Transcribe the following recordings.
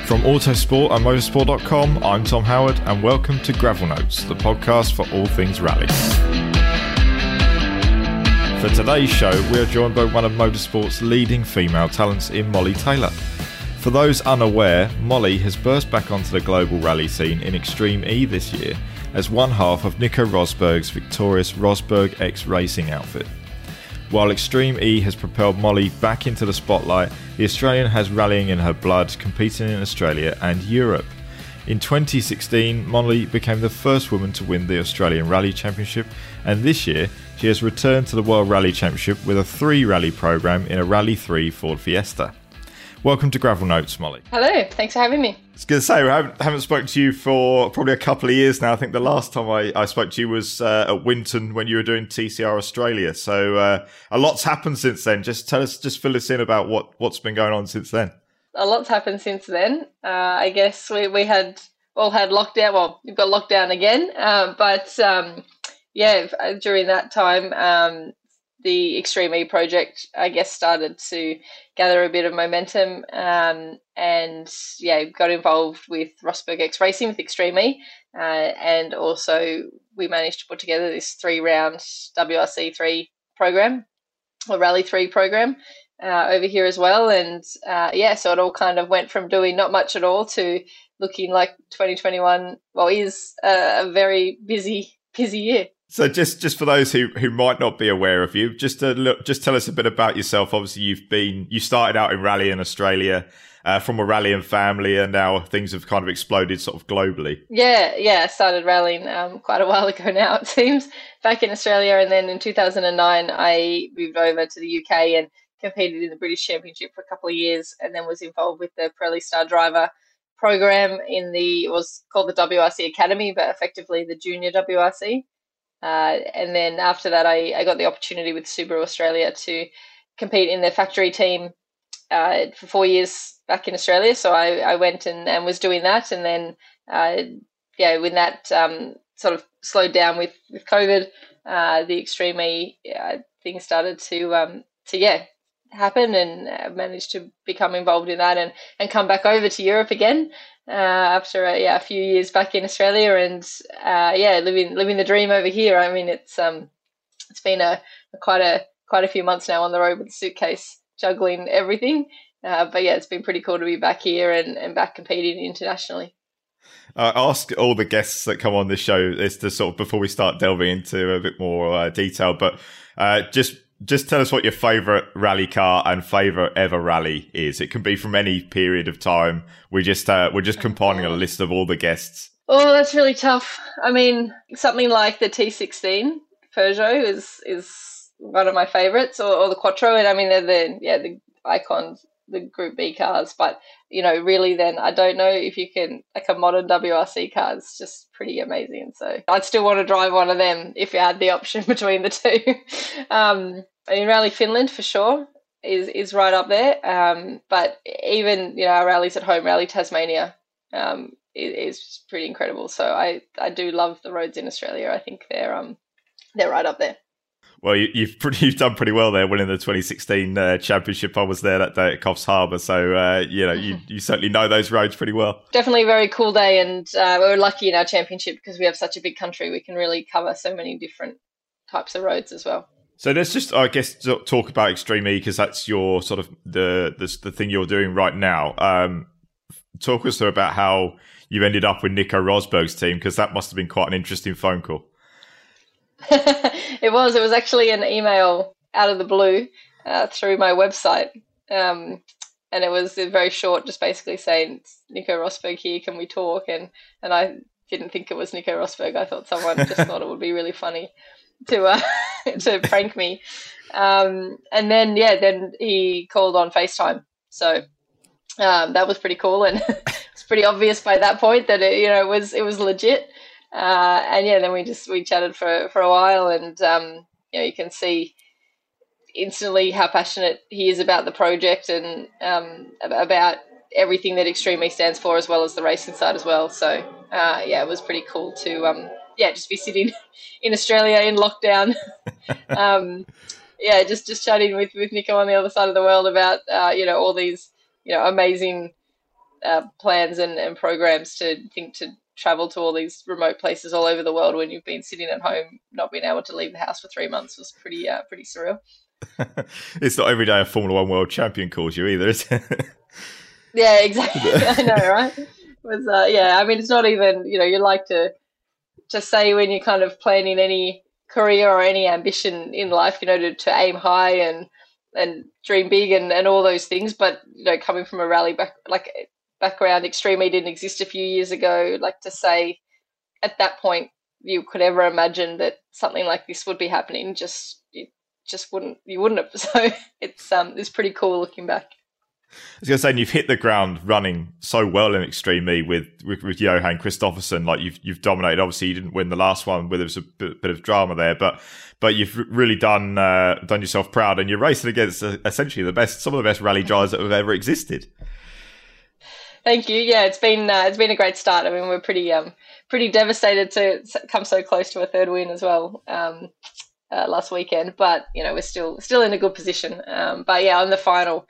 From Autosport and Motorsport.com, I'm Tom Howard, and welcome to Gravel Notes, the podcast for all things rally. For today's show, we are joined by one of motorsport's leading female talents in Molly Taylor. For those unaware, Molly has burst back onto the global rally scene in Extreme E this year as one half of Nico Rosberg's victorious Rosberg X Racing outfit. While Extreme E has propelled Molly back into the spotlight, the Australian has rallying in her blood, competing in Australia and Europe. In 2016, Molly became the first woman to win the Australian Rally Championship, and this year she has returned to the World Rally Championship with a 3-rally programme in a Rally 3 Ford Fiesta. Welcome to Gravel Notes, Molly. Hello, thanks for having me. I was going to say, I haven't spoken to you for probably a couple of years now. I think the last time I spoke to you was at Winton when you were doing TCR Australia. So a lot's happened since then. Just fill us in about what's been going on since then. A lot's happened since then. I guess we had lockdown. Well, you've got lockdown again. During that time, the Extreme E project, I guess, started to gather a bit of momentum and got involved with Rosberg X Racing with Extreme E. And also we managed to put together this 3-round WRC3 program, or Rally 3 program over here as well. And so it all kind of went from doing not much at all to looking like 2021, is a very busy year. So just for those who might not be aware of you, just tell us a bit about yourself. Obviously, you started out in rally in Australia from a rallying family, and now things have kind of exploded sort of globally. Yeah, I started rallying quite a while ago now, it seems, back in Australia, and then in 2009 I moved over to the UK and competed in the British Championship for a couple of years, and then was involved with the Pirelli Star Driver program it was called the WRC Academy, but effectively the junior WRC. And then after that, I got the opportunity with Subaru Australia to compete in their factory team for 4 years back in Australia. So I went and was doing that. And then, when that sort of slowed down with COVID, the Extreme E thing started to happen, and managed to become involved in that and come back over to Europe again. After a few years back in Australia, and living the dream over here. I mean, it's been quite a few months now on the road with the suitcase, juggling everything. It's been pretty cool to be back here and back competing internationally. I ask all the guests that come on this show is to sort of, before we start delving into a bit more detail, but just tell us what your favourite rally car and favourite ever rally is. It can be from any period of time. We're just compiling a list of all the guests. Oh, that's really tough. I mean, something like the T16 Peugeot is one of my favourites, or the Quattro. And I mean, they're the icons, the Group B cars. But really, then I don't know if you can, like, a modern WRC car is just pretty amazing. So I'd still want to drive one of them if you had the option between the two. Rally Finland for sure is right up there. But even our rallies at home, Rally Tasmania, is pretty incredible. So I do love the roads in Australia. I think they're right up there. Well, you've done pretty well there, winning the 2016 championship. I was there that day at Coffs Harbour, so you certainly know those roads pretty well. Definitely a very cool day, and we were lucky in our championship because we have such a big country. We can really cover so many different types of roads as well. So let's just, I guess, talk about Extreme E, because that's your sort of the thing you're doing right now. Talk us through about how you ended up with Nico Rosberg's team, because that must have been quite an interesting phone call. It was actually an email out of the blue through my website, and it was very short, just basically saying, Nico Rosberg here, can we talk? And I didn't think it was Nico Rosberg. I thought someone just thought it would be really funny to prank me, and then he called on FaceTime, so that was pretty cool, and it's pretty obvious by that point that it was legit. Then we chatted for a while, and you can see instantly how passionate he is about the project and about everything that Extreme E stands for, as well as the racing side as well. So it was pretty cool to just be sitting in Australia in lockdown. just chatting with Nico on the other side of the world about all these amazing plans and programs to think to travel to all these remote places all over the world when you've been sitting at home, not being able to leave the house for 3 months was pretty surreal. It's not every day a Formula One world champion calls you either, is it? Yeah, exactly. I know, right? It was yeah. I mean, it's not even you like to say when you're kind of planning any career or any ambition in life, to aim high and dream big and all those things. But coming from a rally background, Extreme E didn't exist a few years ago. Like to say at that point you could ever imagine that something like this would be happening, you wouldn't have. So it's pretty cool looking back. I was going to say, and you've hit the ground running so well in Extreme E with Johan Kristoffersson. Like you've dominated. Obviously, you didn't win the last one, where there was a bit of drama there, but you've really done yourself proud, and you're racing against essentially some of the best rally drivers that have ever existed. Thank you. Yeah, it's been a great start. I mean, we're pretty devastated to come so close to a third win as well last weekend, but we're still in a good position. But yeah, on the final.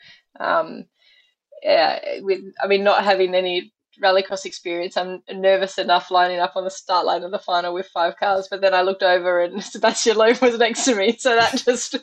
Not having any rallycross experience, I'm nervous enough lining up on the start line of the final with 5 cars, but then I looked over and Sebastian Loeb was next to me, so that just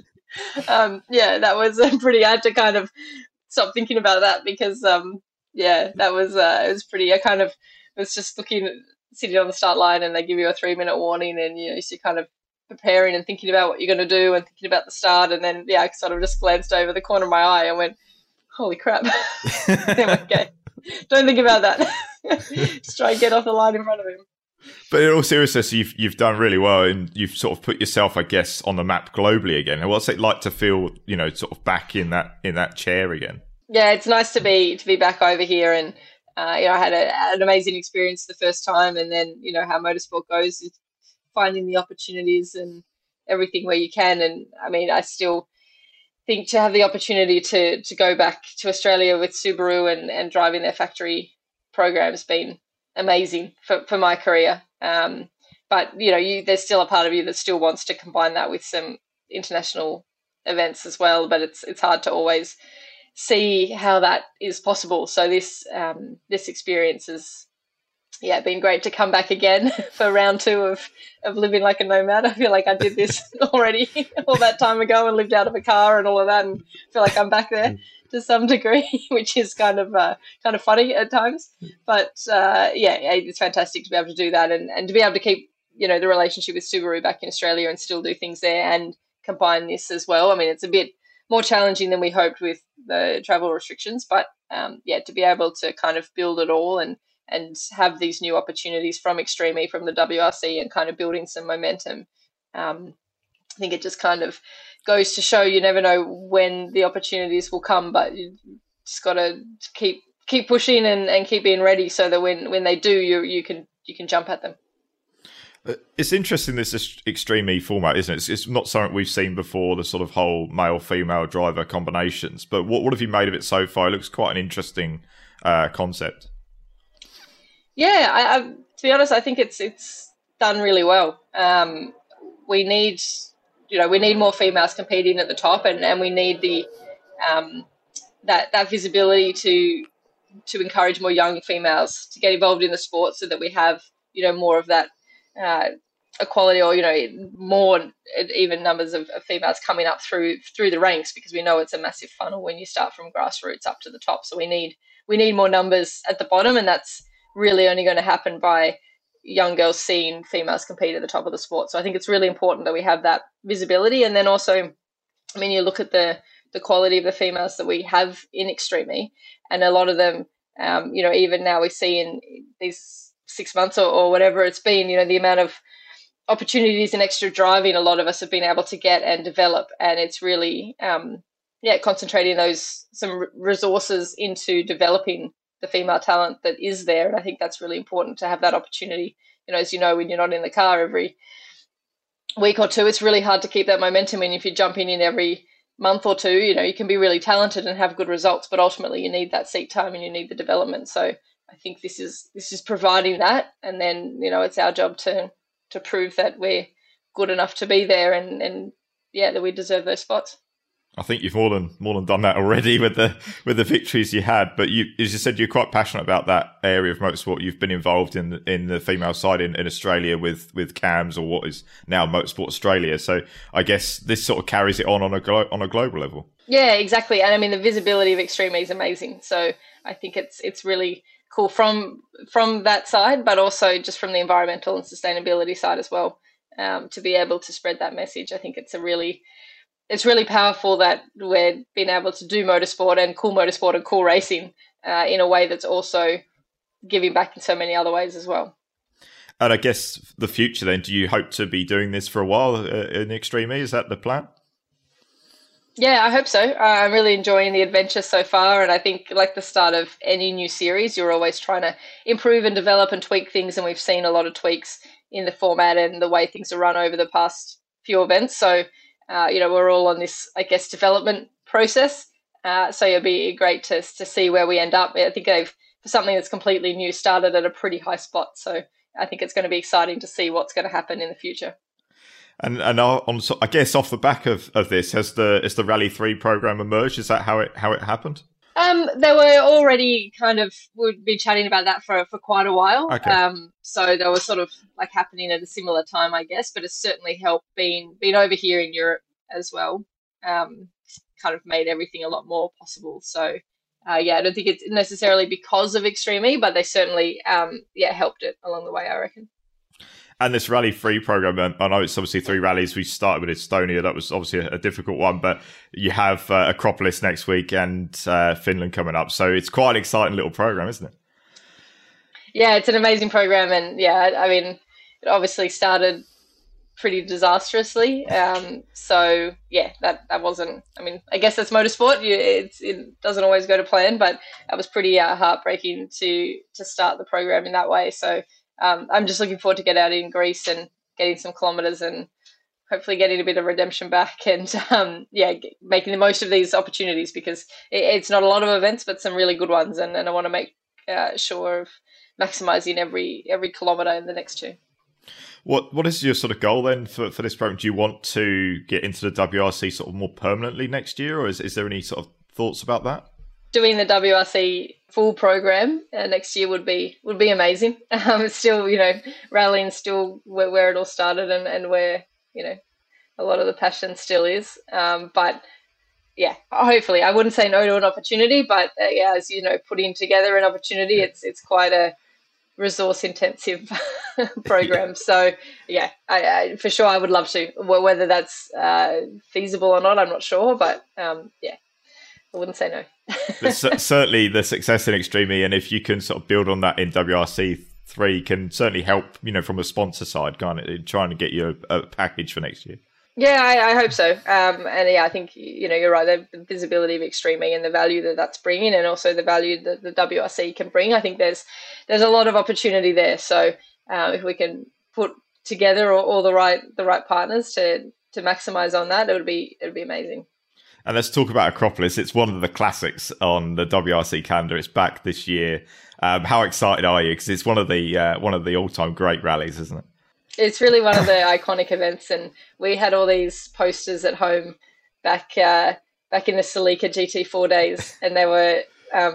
that was pretty. I had to kind of stop thinking about that because that was it was pretty. I kind of was just sitting on the start line, and they give you a 3-minute warning, and you're kind of preparing and thinking about what you're going to do and thinking about the start, and then I sort of just glanced over the corner of my eye and went, holy crap. Okay, don't think about that. Just try and get off the line in front of him. But in all seriousness, you've done really well, and you've sort of put yourself, I guess, on the map globally again. And what's it like to feel, sort of back in that chair again? Yeah, it's nice to be back over here, and I had an amazing experience the first time, and then how motorsport goes is finding the opportunities and everything where you can. And I mean, I still think to have the opportunity to go back to Australia with Subaru and driving their factory program has been amazing for my career. But there's still a part of you that still wants to combine that with some international events as well. But it's hard to always see how that is possible. So this experience has been great to come back again for round 2 of living like a nomad. I feel like I did this already all that time ago and lived out of a car and all of that, and feel like I'm back there to some degree, which is kind of funny at times. But it's fantastic to be able to do that and to be able to keep the relationship with Subaru back in Australia and still do things there and combine this as well. I mean, it's a bit more challenging than we hoped with the travel restrictions, but to be able to kind of build it all and have these new opportunities from Extreme E, from the WRC, and kind of building some momentum. I think it just kind of goes to show you never know when the opportunities will come, but you just got to keep pushing and keep being ready so that when they do, you can jump at them. It's interesting, this Extreme E format, isn't it? It's not something we've seen before, the sort of whole male-female driver combinations. But what have you made of it so far? It looks quite an interesting concept. Yeah, I to be honest, I think it's done really well. We need more females competing at the top, and we need the that visibility to encourage more young females to get involved in the sport, so that we have more of that equality, or more even numbers of females coming up through the ranks, because we know it's a massive funnel when you start from grassroots up to the top. So we need more numbers at the bottom, and that's really only going to happen by young girls seeing females compete at the top of the sport. So I think it's really important that we have that visibility. And then also, I mean, you look at the quality of the females that we have in Extreme E, and a lot of them, even now we see in these 6 months or whatever it's been, the amount of opportunities and extra driving a lot of us have been able to get and develop. And it's really, concentrating some resources into developing the female talent that is there. And I think that's really important to have that opportunity. As you know, when you're not in the car every week or two, it's really hard to keep that momentum. And if you're jumping in every month or two, you can be really talented and have good results, but ultimately you need that seat time and you need the development. So I think this is providing that. And then, it's our job to prove that we're good enough to be there and that we deserve those spots. I think you've more than done that already with the victories you had. But you, as you said, you're quite passionate about that area of motorsport. You've been involved in the female side in Australia with CAMS, or what is now Motorsport Australia. So I guess this sort of carries it on a global level. Yeah, exactly. And I mean, the visibility of Extreme E is amazing. So I think it's really cool from that side, but also just from the environmental and sustainability side as well. To be able to spread that message, I think it's really powerful that we're being able to do motorsport and cool racing in a way that's also giving back in so many other ways as well. And I guess the future then, do you hope to be doing this for a while in Extreme E? Is that the plan? Yeah, I hope so. I'm really enjoying the adventure so far. And I think like the start of any new series, you're always trying to improve and develop and tweak things. And we've seen a lot of tweaks in the format and the way things are run over the past few events. So, we're all on this, I guess, development process. So it'll be great to see where we end up. I think for something that's completely new, started at a pretty high spot. So I think it's going to be exciting to see what's going to happen in the future. And I guess off the back of this, has the Rally 3 program emerged? Is that how it happened? They were already we'd been chatting about that for quite a while. Okay. So they were sort of like happening at a similar time, I guess, but it's certainly helped being over here in Europe as well. Kind of made everything a lot more possible. So, I don't think it's necessarily because of Extreme E, but they certainly, helped it along the way, I reckon. And this Rally 3 program, I know it's obviously 3 rallies. We started with Estonia. That was obviously a difficult one, but you have Acropolis next week and Finland coming up. So it's quite an exciting little program, isn't it? Yeah, it's an amazing program. And I mean, it obviously started pretty disastrously. That wasn't, I mean, I guess that's motorsport. It doesn't always go to plan, but that was pretty heartbreaking to start the program in that way. So I'm just looking forward to get out in Greece and getting some kilometres and hopefully getting a bit of redemption back and making the most of these opportunities, because it's not a lot of events, but some really good ones, and I want to make sure of maximising every kilometre in the next 2. What is your sort of goal then for this program? Do you want to get into the WRC sort of more permanently next year, or is there any sort of thoughts about that? Doing the WRC full program next year would be amazing. It's still, rallying still where it all started and where, a lot of the passion still is. But yeah, hopefully I wouldn't say no to an opportunity, but as you know, putting together an opportunity, it's quite a resource intensive program. So yeah, I for sure I would love to. Whether that's feasible or not, I'm not sure, but I wouldn't say no. Certainly the success in Extreme E, and if you can sort of build on that in WRC 3, can certainly help, from a sponsor side, kind of trying to get you a package for next year. Yeah, I hope so. I think, you're right. The visibility of Extreme E and the value that's bringing, and also the value that the WRC can bring. I think there's a lot of opportunity there. So if we can put together all the right partners to maximise on that, it would be amazing. And let's talk about Acropolis. It's one of the classics on the WRC calendar. It's back this year. How excited are you? Because it's one of the all-time great rallies, isn't it? It's really one of the iconic events, and we had all these posters at home back in the Celica GT4 days, and they were,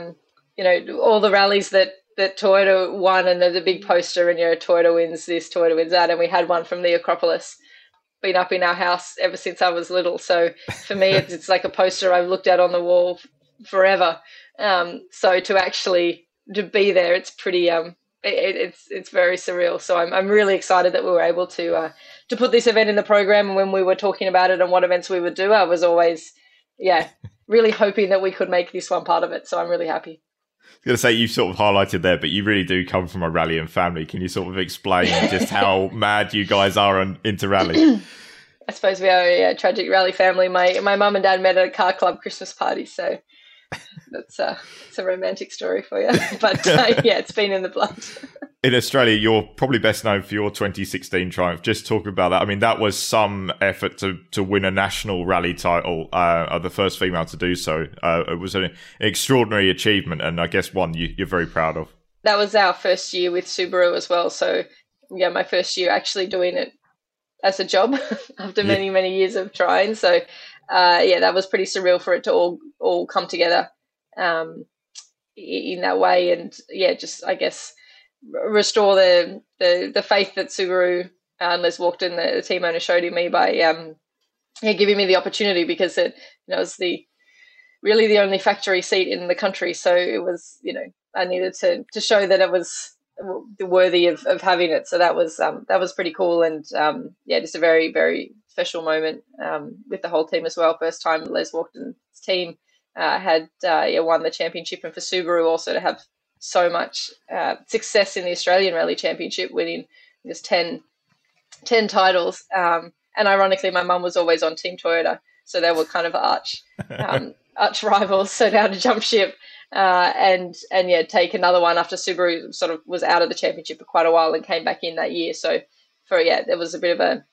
all the rallies that Toyota won, and there's a big poster, and Toyota wins this, Toyota wins that, and we had one from the Acropolis. Been up in our house ever since I was little, so for me it's like a poster I've looked at on the wall forever. So to be there, it's pretty it's very surreal. So I'm really excited that we were able to put this event in the program. And when we were talking about it and what events we would do, I was always really hoping that we could make this one part of it. So I'm really happy. I was going to say, you sort of highlighted there, but you really do come from a rallying family. Can you sort of explain just how mad you guys are into rally? I suppose we are a tragic rally family. My mum and dad met at a car club Christmas party, so it's a romantic story for you. But it's been in the blood. In Australia, you're probably best known for your 2016 triumph. Just talking about that, I mean, that was some effort to win a national rally title, the first female to do so. It was an extraordinary achievement, and I guess one you're very proud of. That was our first year with Subaru as well. So, my first year actually doing it as a job after many years of trying. So, yeah, that was pretty surreal for it to all come together in that way, and yeah, just I guess restore the faith that Subaru and Les Walkden, the team owner, showed in me by yeah, giving me the opportunity, because it was really the only factory seat in the country, so it was, I needed to show that it was worthy of having it. So that was pretty cool, and yeah, just a very, very special moment with the whole team as well. First time Les Walkden's team had won the championship, and for Subaru also to have so much success in the Australian Rally Championship, winning just 10 titles. And ironically, my mum was always on Team Toyota, so they were kind of arch rivals. So now to jump ship and yeah, take another one after Subaru sort of was out of the championship for quite a while and came back in that year. So there was a bit of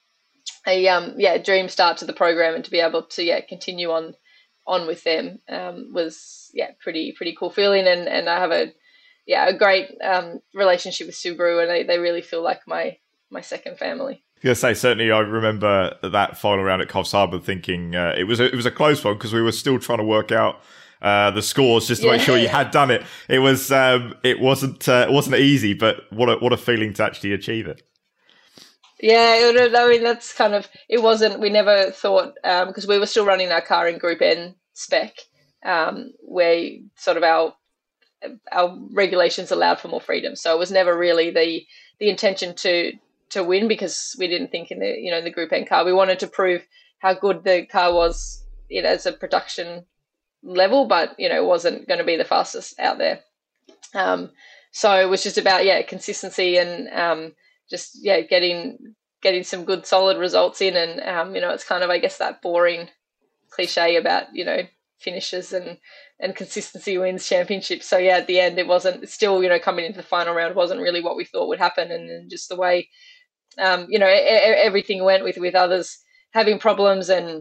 a dream start to the program, and to be able to continue on with them was pretty cool feeling. And I have a great relationship with Subaru, and they really feel like my second family. I was going to say, certainly I remember that final round at Coffs Harbour thinking it was a close one, because we were still trying to work out the scores just to make sure you had done it. It wasn't easy, but what a feeling to actually achieve it. Yeah, I mean, that's kind of, it wasn't, we never thought, because we were still running our car in Group N spec, where sort of our regulations allowed for more freedom. So it was never really the intention to win, because we didn't think in the Group N car. We wanted to prove how good the car was as a production level, but it wasn't going to be the fastest out there. So it was just about consistency, and just getting some good solid results in, and it's kind of, I guess, that boring cliche about finishes and consistency wins championships. So at the end, it wasn't still coming into the final round wasn't really what we thought would happen, and just the way everything went with others having problems, and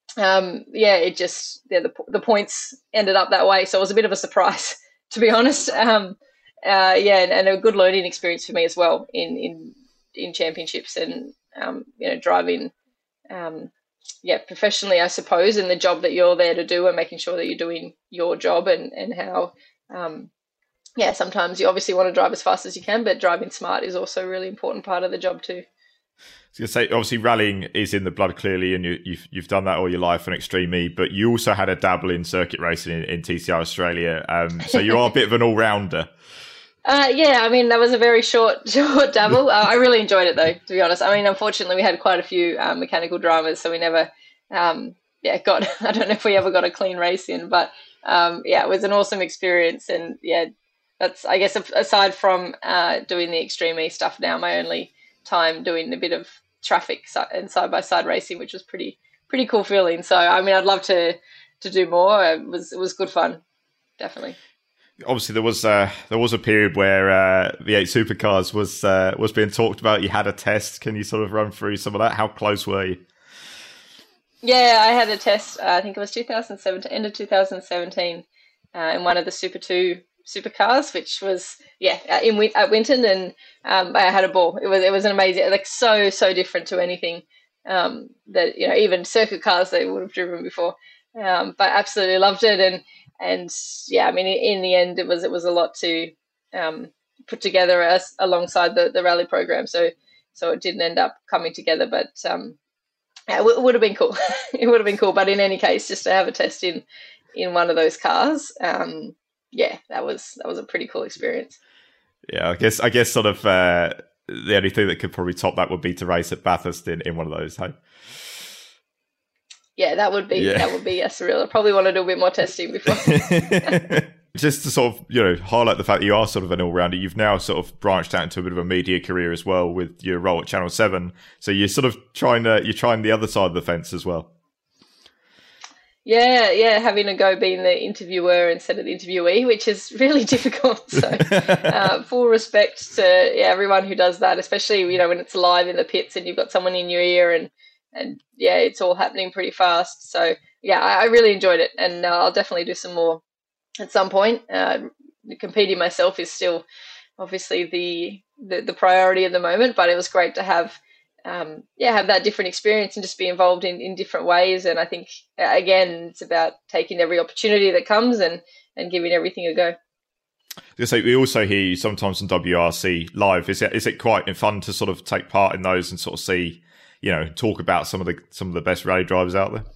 the points ended up that way. So it was a bit of a surprise, to be honest. And a good learning experience for me as well in championships, and driving professionally, I suppose, and the job that you're there to do, and making sure that you're doing your job, and how sometimes you obviously want to drive as fast as you can, but driving smart is also a really important part of the job too. I was going to say, obviously rallying is in the blood clearly, and you've done that all your life on Extreme E, but you also had a dabble in circuit racing in TCR Australia, so you are a bit of an all-rounder. I mean, that was a very short dabble. I really enjoyed it, though, to be honest. I mean, unfortunately, we had quite a few mechanical dramas, so we never got, I don't know if we ever got a clean race in, but it was an awesome experience. And that's, I guess, aside from doing the Extreme E stuff now, my only time doing a bit of traffic and side-by-side racing, which was pretty cool feeling. So, I mean, I'd love to do more. It was good fun, definitely. Obviously, there was a period where the 8 Supercars was being talked about. You had a test. Can you sort of run through some of that? How close were you? Yeah, I had a test. I think it was 2017, end of 2017, in one of the Super 2 supercars, which was at Winton, and I had a ball. It was an amazing, like so different to anything that even circuit cars that would have driven before. But absolutely loved it, and I mean, in the end, it was a lot to put together alongside the rally program. So it didn't end up coming together, but it would have been cool. It would have been cool. But in any case, just to have a test in one of those cars, that was a pretty cool experience. Yeah, I guess sort of the only thing that could probably top that would be to race at Bathurst in one of those. Hey? Yeah, that would be surreal. I probably want to do a bit more testing before. Just to sort of highlight the fact that you are sort of an all-rounder, you've now sort of branched out into a bit of a media career as well with your role at Channel 7. So you're sort of trying the other side of the fence as well. Yeah, having a go being the interviewer instead of the interviewee, which is really difficult. So full respect to everyone who does that, especially when it's live in the pits and you've got someone in your ear, and it's all happening pretty fast. So I really enjoyed it, and I'll definitely do some more at some point. Competing myself is still obviously the priority at the moment, but it was great to have have that different experience and just be involved in different ways. And I think, again, it's about taking every opportunity that comes and giving everything a go. So we also hear you sometimes on WRC live. Is it quite fun to sort of take part in those and sort of see, talk about some of the best rally drivers out there?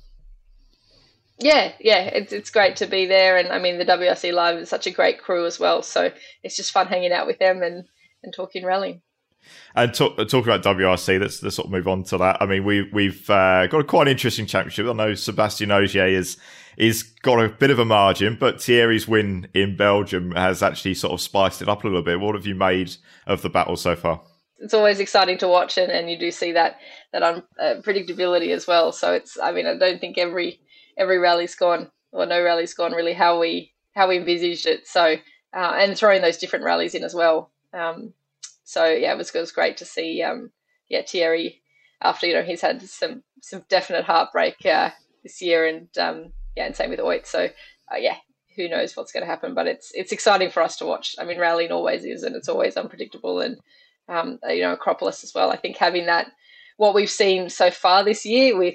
Yeah, it's great to be there, and I mean the WRC live is such a great crew as well. So it's just fun hanging out with them and talking rallying. And talking about WRC, let's sort of move on to that. I mean, we've got a quite interesting championship. I know Sébastien Ogier is got a bit of a margin, but Thierry's win in Belgium has actually sort of spiced it up a little bit. What have you made of the battle so far? It's always exciting to watch, and you do see that unpredictability as well. So I don't think every rally's gone, or no rally's gone really how we envisaged it. So and throwing those different rallies in as well. So yeah, it was great to see Thierry after he's had some definite heartbreak this year, and and same with Oit. So who knows what's going to happen, but it's exciting for us to watch. I mean, rallying always is, and it's always unpredictable, and Acropolis as well. I think having that, what we've seen so far this year with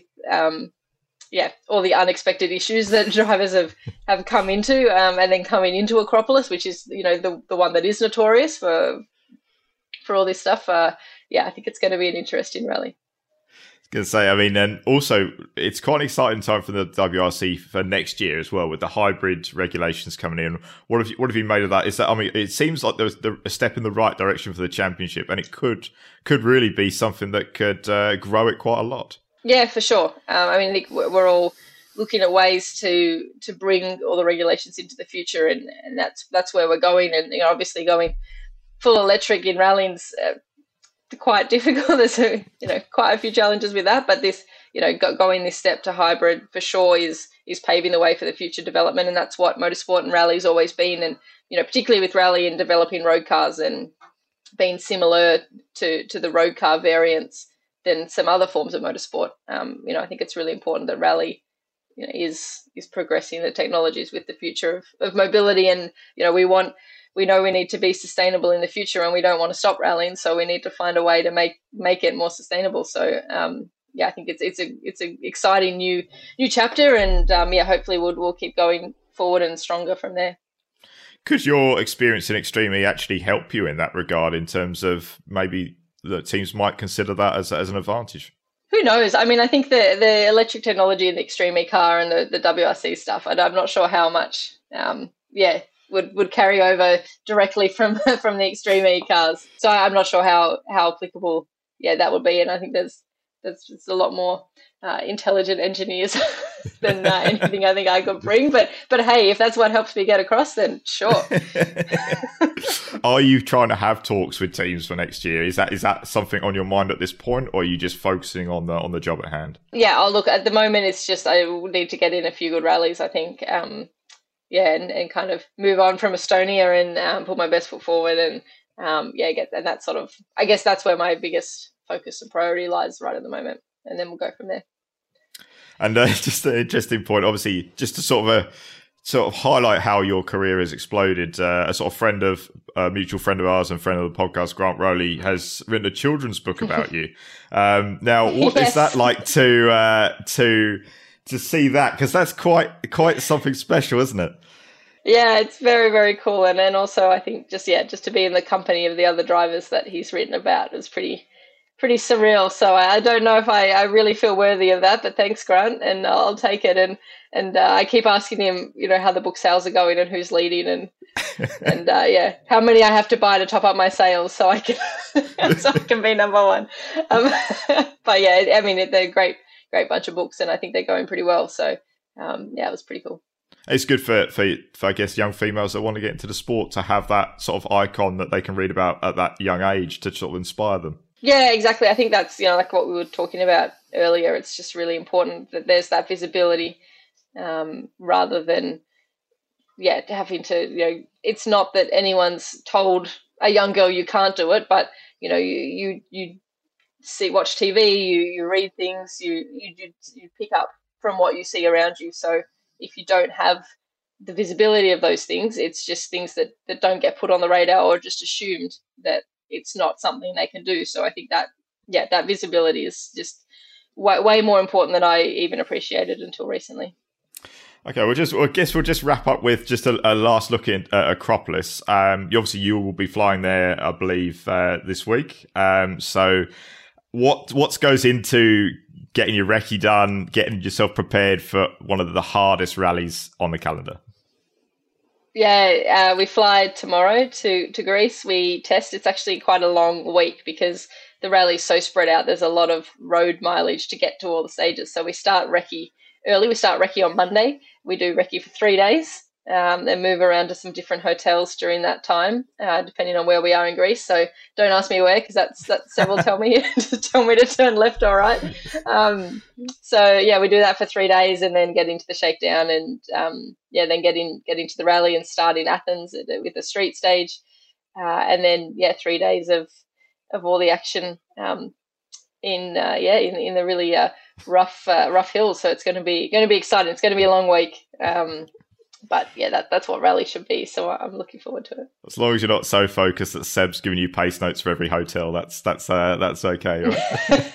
all the unexpected issues that drivers have come into, and then coming into Acropolis, which is the one that is notorious for all this stuff. I think it's going to be an interesting rally. I was going to say, I mean, and also it's quite an exciting time for the WRC for next year as well, with the hybrid regulations coming in. What have you made of that? Is that, I mean, it seems like there's a step in the right direction for the championship, and it could really be something that could grow it quite a lot. Yeah, for sure. I think we're all looking at ways to bring all the regulations into the future, and that's where we're going. And obviously going full electric in rallying's quite difficult. There's quite a few challenges with that, but this going this step to hybrid for sure is paving the way for the future development, and that's what motorsport and rally's always been. And particularly with rally and developing road cars and being similar to the road car variants than some other forms of motorsport. I think it's really important that rally is progressing the technologies with the future of mobility, and we know we need to be sustainable in the future, and we don't want to stop rallying, so we need to find a way to make it more sustainable. So I think it's an exciting new chapter, and hopefully we'll keep going forward and stronger from there. Could your experience in Extreme E actually help you in that regard, in terms of maybe the teams might consider that as an advantage? Who knows? I mean, I think the electric technology in the Extreme E car and the WRC stuff, I'm not sure how much would carry over directly from the Extreme E cars. So I'm not sure how applicable that would be. And I think there's a lot more intelligent engineers than anything I think I could bring. But hey, if that's what helps me get across, then sure. Are you trying to have talks with teams for next year? Is that something on your mind at this point, or are you just focusing on the job at hand? Yeah, I'll look, at the moment it's just I need to get in a few good rallies, I think. And kind of move on from Estonia and put my best foot forward, and and that sort of, I guess that's where my biggest focus and priority lies right at the moment, and then we'll go from there. And just an interesting point, obviously, just to sort of highlight how your career has exploded. A sort of mutual friend of ours and friend of the podcast, Grant Rowley, has written a children's book about you. Now, what is that like to see that? Because that's quite something special, isn't it? Yeah, it's very, very cool. And then also I think just to be in the company of the other drivers that he's written about is pretty surreal. So I don't know if I really feel worthy of that, but thanks, Grant, and I'll take it. And I keep asking him, how the book sales are going and who's leading, and how many I have to buy to top up my sales so I can be number one. But yeah, I mean, they're a great bunch of books, and I think they're going pretty well. So it was pretty cool. It's good for I guess young females that want to get into the sport to have that sort of icon that they can read about at that young age to sort of inspire them. Yeah, exactly. I think that's like what we were talking about earlier. It's just really important that there's that visibility, rather than having to it's not that anyone's told a young girl you can't do it, but you watch TV, you read things, you pick up from what you see around you. So if you don't have the visibility of those things, it's just things that don't get put on the radar, or just assumed that it's not something they can do. So I think that yeah, that visibility is just way more important than I even appreciated until recently. Okay, I guess we'll just wrap up with just a last look at Acropolis. Obviously, you will be flying there, I believe, this week. So what goes into getting your recce done, getting yourself prepared for one of the hardest rallies on the calendar? Yeah, we fly tomorrow to Greece. We test. It's actually quite a long week because the rally's so spread out. There's a lot of road mileage to get to all the stages. So we start recce early. We start recce on Monday. We do recce for 3 days, then move around to some different hotels during that time, depending on where we are in Greece. So don't ask me where, because that's several tell me to turn left or right. So yeah, we do that for 3 days, and then get into the shakedown, and then get into the rally and start in Athens with the street stage, and then 3 days of all the action in the really rough hills. So it's going to be exciting. It's going to be a long week. But yeah, that's what rally should be. So I'm looking forward to it. As long as you're not so focused that Seb's giving you pace notes for every hotel, that's okay, right?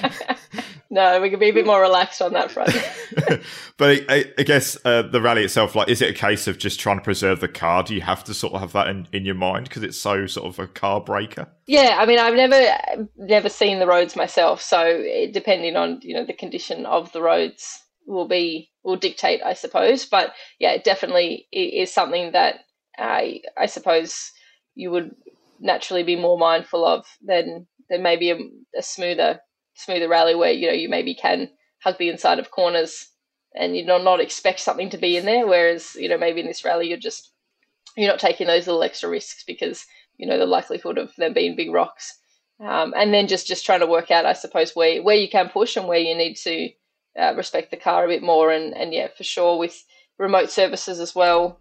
No, we can be a bit more relaxed on that front. But I guess the rally itself, like, is it a case of just trying to preserve the car? Do you have to sort of have that in your mind because it's so sort of a car breaker? Yeah, I mean, I've never seen the roads myself, so depending on the condition of the roads will dictate, I suppose. But yeah, it definitely is something that I suppose you would naturally be more mindful of than maybe a smoother rally where you maybe can hug the inside of corners and you not expect something to be in there, whereas maybe in this rally you're not taking those little extra risks because the likelihood of them being big rocks, and then just trying to work out, I suppose, where you can push and where you need to respect the car a bit more, and yeah, for sure with remote services as well,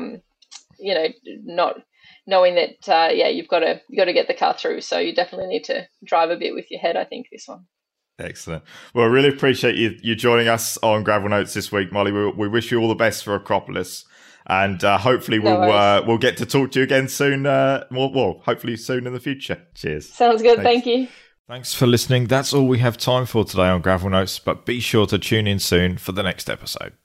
not knowing that you've got to get the car through, so you definitely need to drive a bit with your head, I think, this one. Excellent. Well, I really appreciate you joining us on Gravel Notes this week, Molly. We wish you all the best for Acropolis, and hopefully we'll get to talk to you again soon. Hopefully soon in the future. Cheers. Sounds good. Thank you. Thanks for listening. That's all we have time for today on Gravel Notes, but be sure to tune in soon for the next episode.